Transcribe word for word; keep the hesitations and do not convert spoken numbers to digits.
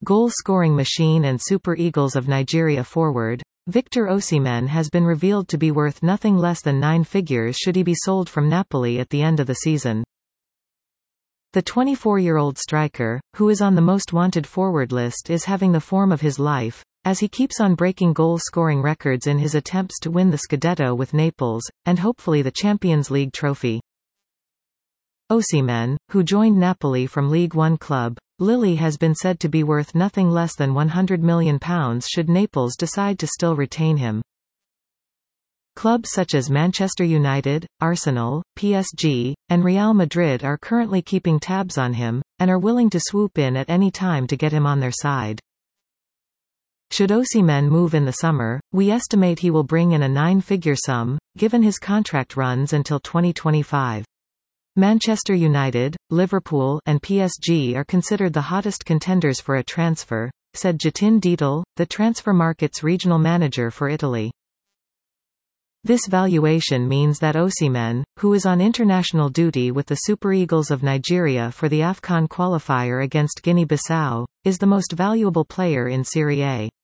Goal-scoring machine and Super Eagles of Nigeria forward, Victor Osimhen has been revealed to be worth nothing less than nine figures should he be sold from Napoli at the end of the season. The twenty-four-year-old striker, who is on the most wanted forward list, is having the form of his life, as he keeps on breaking goal-scoring records in his attempts to win the Scudetto with Naples, and hopefully the Champions League trophy. Osimhen, who joined Napoli from League One club Lille, has been said to be worth nothing less than one hundred million pounds should Naples decide to still retain him. Clubs such as Manchester United, Arsenal, P S G, and Real Madrid are currently keeping tabs on him, and are willing to swoop in at any time to get him on their side. Should Osimhen move in the summer, we estimate he will bring in a nine-figure sum, given his contract runs until twenty twenty-five. Manchester United, Liverpool, and P S G are considered the hottest contenders for a transfer, said Jatin Dital, the transfer market's regional manager for Italy. This valuation means that Osimhen, who is on international duty with the Super Eagles of Nigeria for the AFCON qualifier against Guinea-Bissau, is the most valuable player in Serie A.